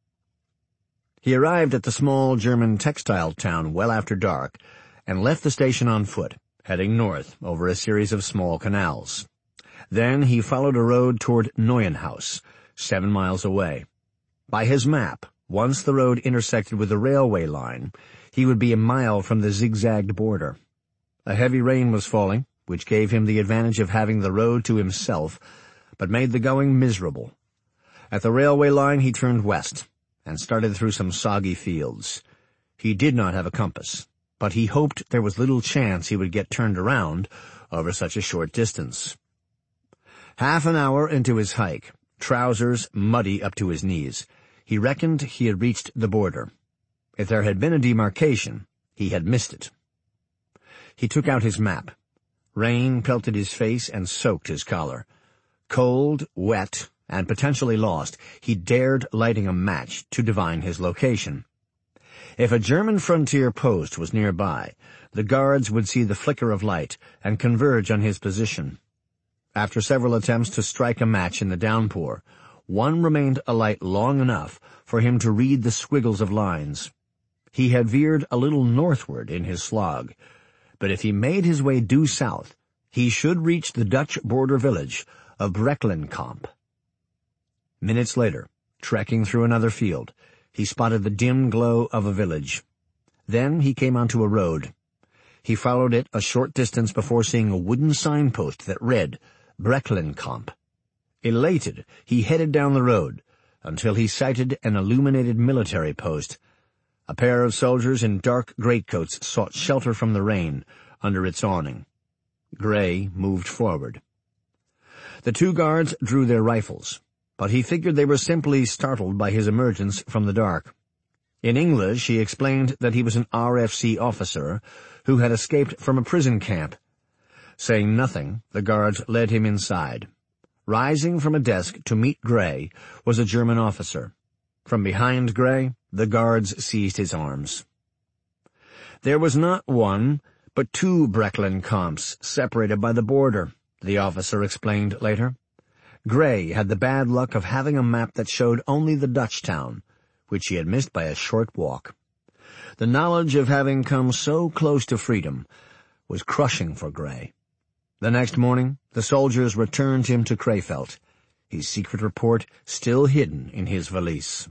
He arrived at the small German textile town well after dark and left the station on foot, heading north over a series of small canals. Then he followed a road toward Neuenhaus, 7 miles away. By his map, once the road intersected with the railway line, he would be a mile from the zigzagged border. A heavy rain was falling, which gave him the advantage of having the road to himself, but made the going miserable. At the railway line he turned west, and started through some soggy fields. He did not have a compass, but he hoped there was little chance he would get turned around over such a short distance. Half an hour into his hike, trousers muddy up to his knees, he reckoned he had reached the border. If there had been a demarcation, he had missed it. He took out his map. Rain pelted his face and soaked his collar. Cold, wet, and potentially lost, he dared lighting a match to divine his location. If a German frontier post was nearby, the guards would see the flicker of light and converge on his position. After several attempts to strike a match in the downpour, one remained alight long enough for him to read the squiggles of lines. He had veered a little northward in his slog, but if he made his way due south, he should reach the Dutch border village of Brecklenkamp. Minutes later, trekking through another field, he spotted the dim glow of a village. Then he came onto a road. He followed it a short distance before seeing a wooden signpost that read, Brecklenkamp. Elated, he headed down the road until he sighted an illuminated military post. A pair of soldiers in dark greatcoats sought shelter from the rain under its awning. Gray moved forward. The two guards drew their rifles, but he figured they were simply startled by his emergence from the dark. In English, he explained that he was an RFC officer who had escaped from a prison camp. Saying nothing, the guards led him inside. Rising from a desk to meet Gray was a German officer. From behind Gray, the guards seized his arms. There was not one, but two Brecklenkamps separated by the border, the officer explained later. Gray had the bad luck of having a map that showed only the Dutch town, which he had missed by a short walk. The knowledge of having come so close to freedom was crushing for Gray. The next morning, the soldiers returned him to Krefeld, his secret report still hidden in his valise.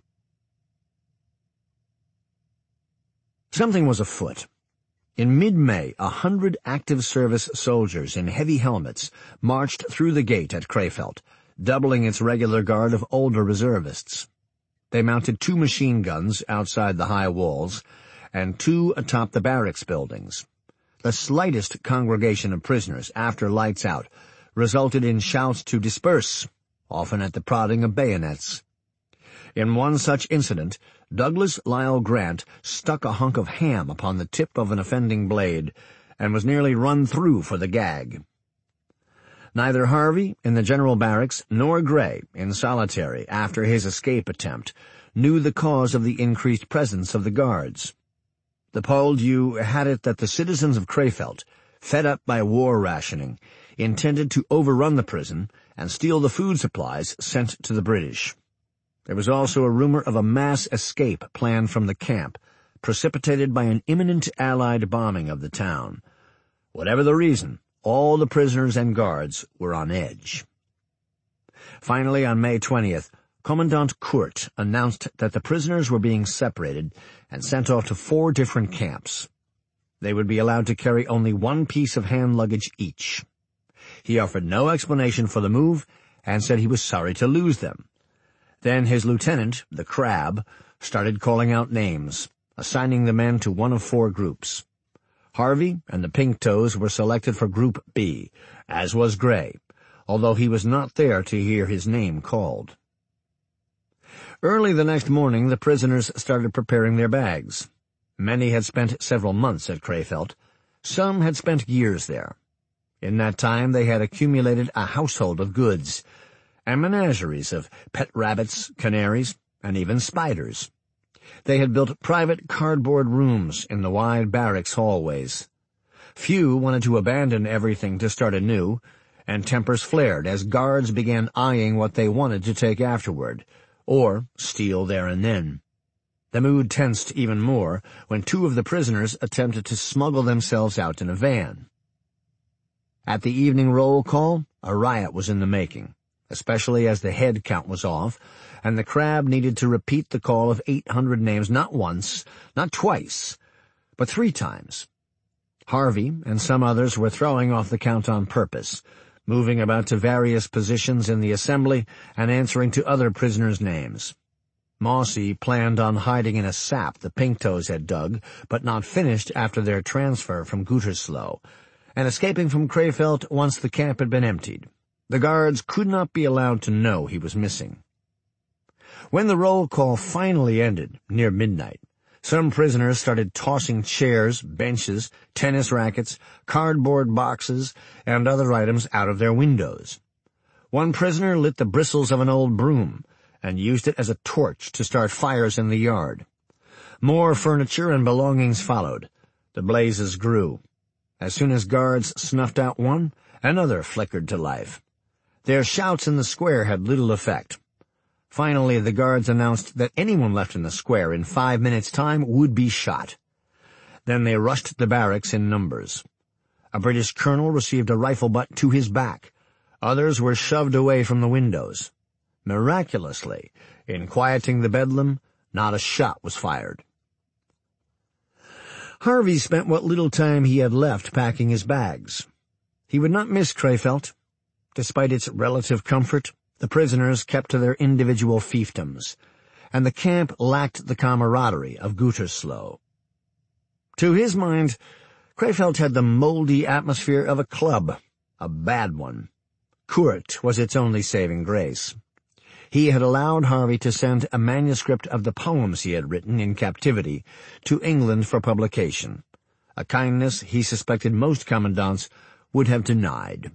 Something was afoot. In mid-May, 100 active service soldiers in heavy helmets marched through the gate at Krefeld, doubling its regular guard of older reservists. They mounted 2 machine guns outside the high walls and 2 atop the barracks buildings. The slightest congregation of prisoners after lights out resulted in shouts to disperse, often at the prodding of bayonets. In one such incident, Douglas Lyle Grant stuck a hunk of ham upon the tip of an offending blade and was nearly run through for the gag. Neither Harvey in the general barracks nor Gray in solitary after his escape attempt knew the cause of the increased presence of the guards. The Poldhu had it that the citizens of Krefeld, fed up by war rationing, intended to overrun the prison and steal the food supplies sent to the British. There was also a rumor of a mass escape planned from the camp, precipitated by an imminent Allied bombing of the town. Whatever the reason, all the prisoners and guards were on edge. Finally, on May 20th, Commandant Kurt announced that the prisoners were being separated and sent off to 4 different camps. They would be allowed to carry only 1 piece of hand luggage each. He offered no explanation for the move and said he was sorry to lose them. Then his lieutenant, the Crab, started calling out names, assigning the men to one of 4 groups. Harvey and the Pink Toes were selected for Group B, as was Gray, although he was not there to hear his name called. Early the next morning, the prisoners started preparing their bags. Many had spent several months at Krefeld. Some had spent years there. In that time, they had accumulated a household of goods, and menageries of pet rabbits, canaries, and even spiders. They had built private cardboard rooms in the wide barracks hallways. Few wanted to abandon everything to start anew, and tempers flared as guards began eyeing what they wanted to take afterward, or steal there and then. The mood tensed even more when 2 of the prisoners attempted to smuggle themselves out in a van. At the evening roll call, a riot was in the making, especially as the head count was off, and the Crab needed to repeat the call of 800 names not once, not twice, but 3 times. Harvey and some others were throwing off the count on purpose, moving about to various positions in the assembly and answering to other prisoners' names. Mossy planned on hiding in a sap the Pink Toes had dug, but not finished after their transfer from Gütersloh, and escaping from Krefeld once the camp had been emptied. The guards could not be allowed to know he was missing. When the roll call finally ended, near midnight, some prisoners started tossing chairs, benches, tennis rackets, cardboard boxes, and other items out of their windows. One prisoner lit the bristles of an old broom and used it as a torch to start fires in the yard. More furniture and belongings followed. The blazes grew. As soon as guards snuffed out one, another flickered to life. Their shouts in the square had little effect. Finally, the guards announced that anyone left in the square in 5 minutes' time would be shot. Then they rushed the barracks in numbers. A British colonel received a rifle butt to his back. Others were shoved away from the windows. Miraculously, in quieting the bedlam, not a shot was fired. Harvey spent what little time he had left packing his bags. He would not miss Krefeld. Despite its relative comfort, the prisoners kept to their individual fiefdoms, and the camp lacked the camaraderie of Gütersloh. To his mind, Krefeld had the moldy atmosphere of a club, a bad one. Kurt was its only saving grace. He had allowed Harvey to send a manuscript of the poems he had written in captivity to England for publication, a kindness he suspected most commandants would have denied.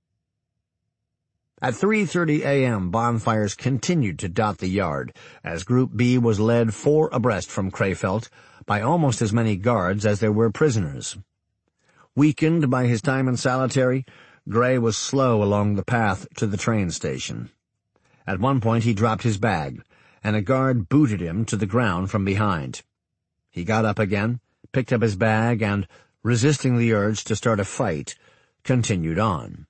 At 3:30 a.m., bonfires continued to dot the yard, as Group B was led 4 abreast from Krefeld by almost as many guards as there were prisoners. Weakened by his time in solitary, Gray was slow along the path to the train station. At one point he dropped his bag, and a guard booted him to the ground from behind. He got up again, picked up his bag, and, resisting the urge to start a fight, continued on.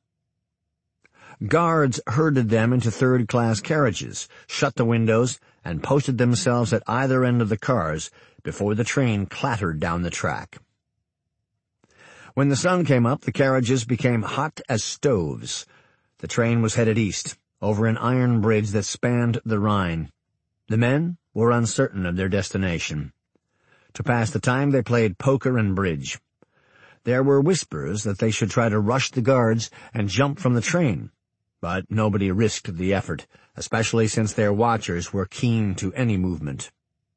Guards herded them into third-class carriages, shut the windows, and posted themselves at either end of the cars before the train clattered down the track. When the sun came up, the carriages became hot as stoves. The train was headed east, over an iron bridge that spanned the Rhine. The men were uncertain of their destination. To pass the time, they played poker and bridge. There were whispers that they should try to rush the guards and jump from the train, but nobody risked the effort, especially since their watchers were keen to any movement.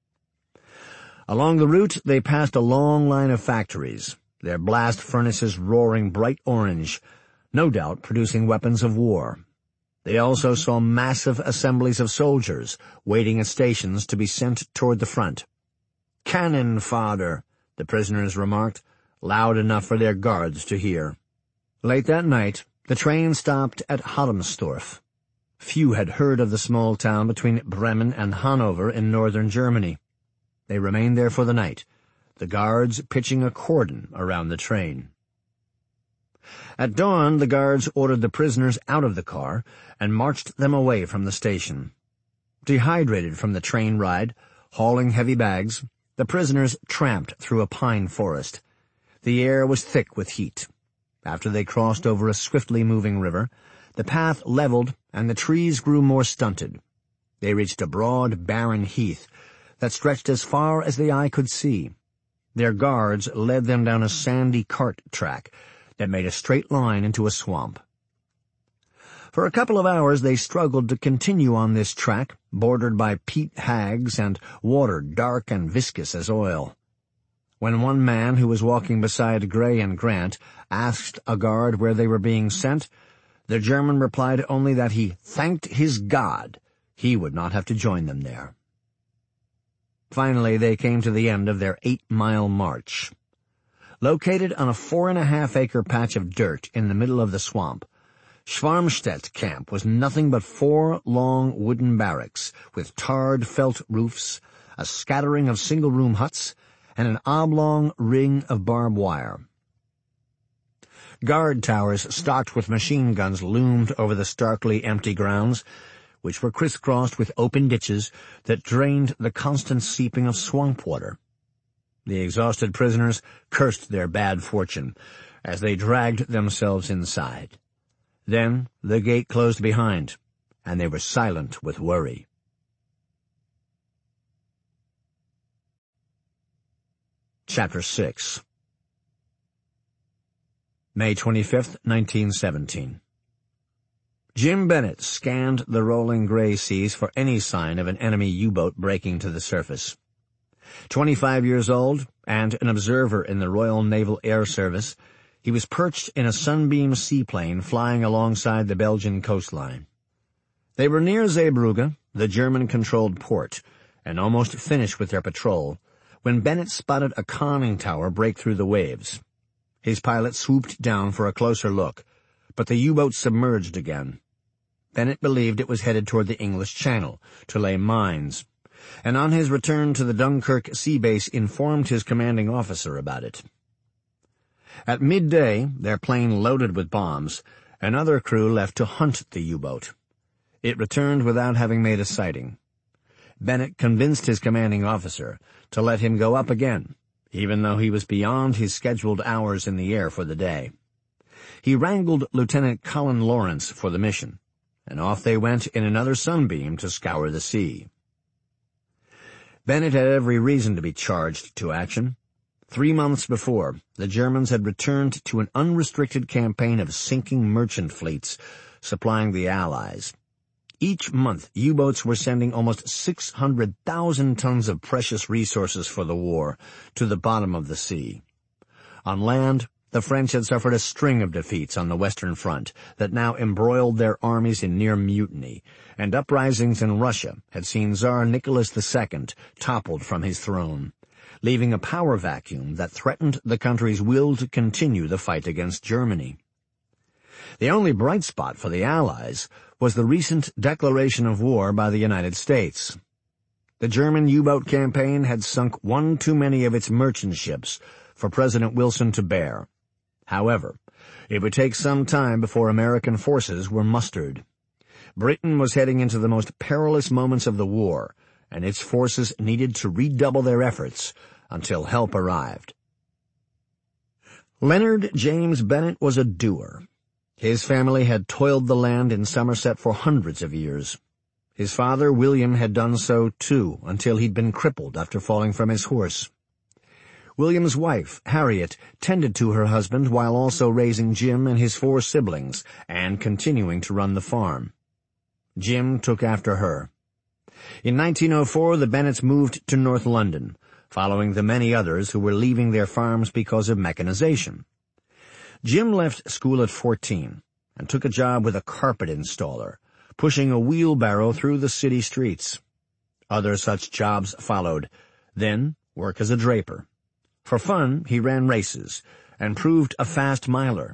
Along the route, they passed a long line of factories, their blast furnaces roaring bright orange, no doubt producing weapons of war. They also saw massive assemblies of soldiers waiting at stations to be sent toward the front. "Cannon fodder," the prisoners remarked, loud enough for their guards to hear. Late that night, the train stopped at Halmstorf. Few had heard of the small town between Bremen and Hanover in northern Germany. They remained there for the night, the guards pitching a cordon around the train. At dawn, the guards ordered the prisoners out of the car and marched them away from the station. Dehydrated from the train ride, hauling heavy bags, the prisoners tramped through a pine forest. The air was thick with heat. After they crossed over a swiftly moving river, the path leveled and the trees grew more stunted. They reached a broad, barren heath that stretched as far as the eye could see. Their guards led them down a sandy cart track that made a straight line into a swamp. For a couple of hours they struggled to continue on this track, bordered by peat hags and water dark and viscous as oil. When one man who was walking beside Gray and Grant asked a guard where they were being sent, the German replied only that he thanked his God he would not have to join them there. Finally, they came to the end of their 8-mile march. Located on a 4.5-acre patch of dirt in the middle of the swamp, Schwarmstedt camp was nothing but 4 long wooden barracks with tarred felt roofs, a scattering of single-room huts, and an oblong ring of barbed wire. Guard towers stocked with machine guns loomed over the starkly empty grounds, which were crisscrossed with open ditches that drained the constant seeping of swamp water. The exhausted prisoners cursed their bad fortune as they dragged themselves inside. Then the gate closed behind, and they were silent with worry. Chapter 6. May 25th, 1917. Jim Bennett scanned the rolling gray seas for any sign of an enemy U-boat breaking to the surface. 25 years old and an observer in the Royal Naval Air Service, he was perched in a Sunbeam seaplane flying alongside the Belgian coastline. They were near Zeebrugge, the German-controlled port, and almost finished with their patrol, when Bennett spotted a conning tower break through the waves. His pilot swooped down for a closer look, but the U-boat submerged again. Bennett believed it was headed toward the English Channel to lay mines, and on his return to the Dunkirk sea base informed his commanding officer about it. At midday, their plane loaded with bombs, another crew left to hunt the U-boat. It returned without having made a sighting. Bennett convinced his commanding officer to let him go up again, even though he was beyond his scheduled hours in the air for the day. He wrangled Lieutenant Colin Lawrence for the mission, and off they went in another sunbeam to scour the sea. Bennett had every reason to be charged to action. 3 months before, the Germans had returned to an unrestricted campaign of sinking merchant fleets, supplying the Allies. Each month, U-boats were sending almost 600,000 tons of precious resources for the war to the bottom of the sea. On land, the French had suffered a string of defeats on the Western Front that now embroiled their armies in near mutiny, and uprisings in Russia had seen Tsar Nicholas II toppled from his throne, leaving a power vacuum that threatened the country's will to continue the fight against Germany. The only bright spot for the Allies was the recent declaration of war by the United States. The German U-boat campaign had sunk one too many of its merchant ships for President Wilson to bear. However, it would take some time before American forces were mustered. Britain was heading into the most perilous moments of the war, and its forces needed to redouble their efforts until help arrived. Leonard James Bennett was a doer. His family had toiled the land in Somerset for hundreds of years. His father, William, had done so too, until he'd been crippled after falling from his horse. William's wife, Harriet, tended to her husband while also raising Jim and his 4 siblings and continuing to run the farm. Jim took after her. In 1904, the Bennetts moved to North London, following the many others who were leaving their farms because of mechanization. Jim left school at 14 and took a job with a carpet installer, pushing a wheelbarrow through the city streets. Other such jobs followed, then work as a draper. For fun, he ran races and proved a fast miler.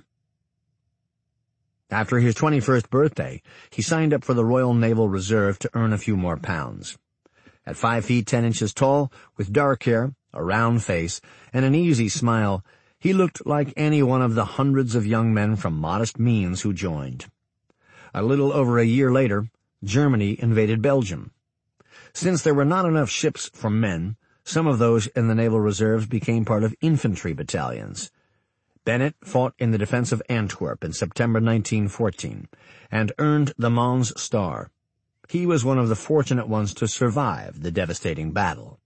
After his 21st birthday, he signed up for the Royal Naval Reserve to earn a few more pounds. At 5 feet 10 inches tall, with dark hair, a round face, and an easy smile, he looked like any one of the hundreds of young men from modest means who joined. A little over a year later, Germany invaded Belgium. Since there were not enough ships for men, some of those in the naval reserves became part of infantry battalions. Bennett fought in the defense of Antwerp in September 1914 and earned the Mons Star. He was one of the fortunate ones to survive the devastating battle.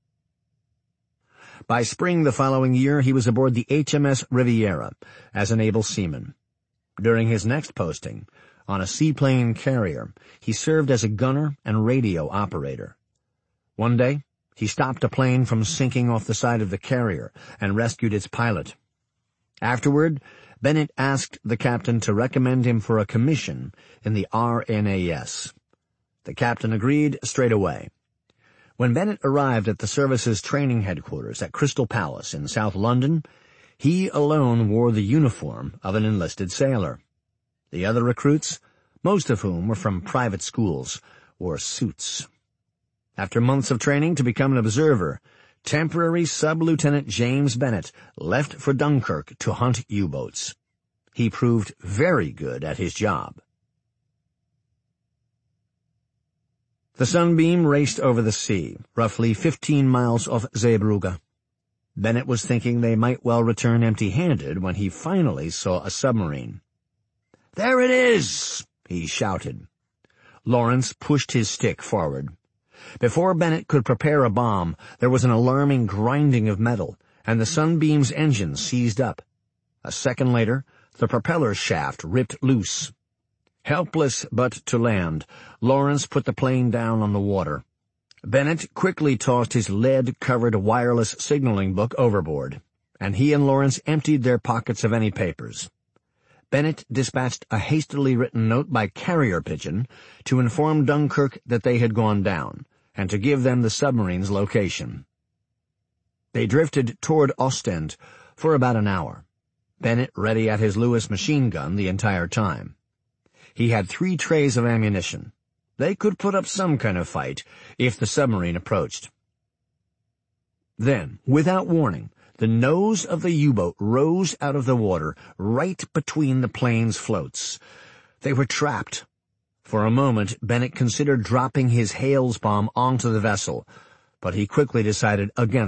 By spring the following year, he was aboard the HMS Riviera as an able seaman. During his next posting, on a seaplane carrier, he served as a gunner and radio operator. One day, he stopped a plane from sinking off the side of the carrier and rescued its pilot. Afterward, Bennett asked the captain to recommend him for a commission in the RNAS. The captain agreed straight away. When Bennett arrived at the service's training headquarters at Crystal Palace in South London, he alone wore the uniform of an enlisted sailor. The other recruits, most of whom were from private schools, wore suits. After months of training to become an observer, temporary Sub-Lieutenant James Bennett left for Dunkirk to hunt U-boats. He proved very good at his job. The Sunbeam raced over the sea, roughly 15 miles off Zeebrugge. Bennett was thinking they might well return empty-handed when he finally saw a submarine. "There it is!" he shouted. Lawrence pushed his stick forward. Before Bennett could prepare a bomb, there was an alarming grinding of metal, and the Sunbeam's engine seized up. A second later, the propeller shaft ripped loose. Helpless but to land, Lawrence put the plane down on the water. Bennett quickly tossed his lead-covered wireless signaling book overboard, and he and Lawrence emptied their pockets of any papers. Bennett dispatched a hastily written note by carrier pigeon to inform Dunkirk that they had gone down, and to give them the submarine's location. They drifted toward Ostend for about an hour, Bennett ready at his Lewis machine gun the entire time. he had 3 trays of ammunition. They could put up some kind of fight if the submarine approached. Then, without warning, the nose of the U-boat rose out of the water right between the plane's floats. They were trapped. For a moment, Bennett considered dropping his Hales bomb onto the vessel, but he quickly decided against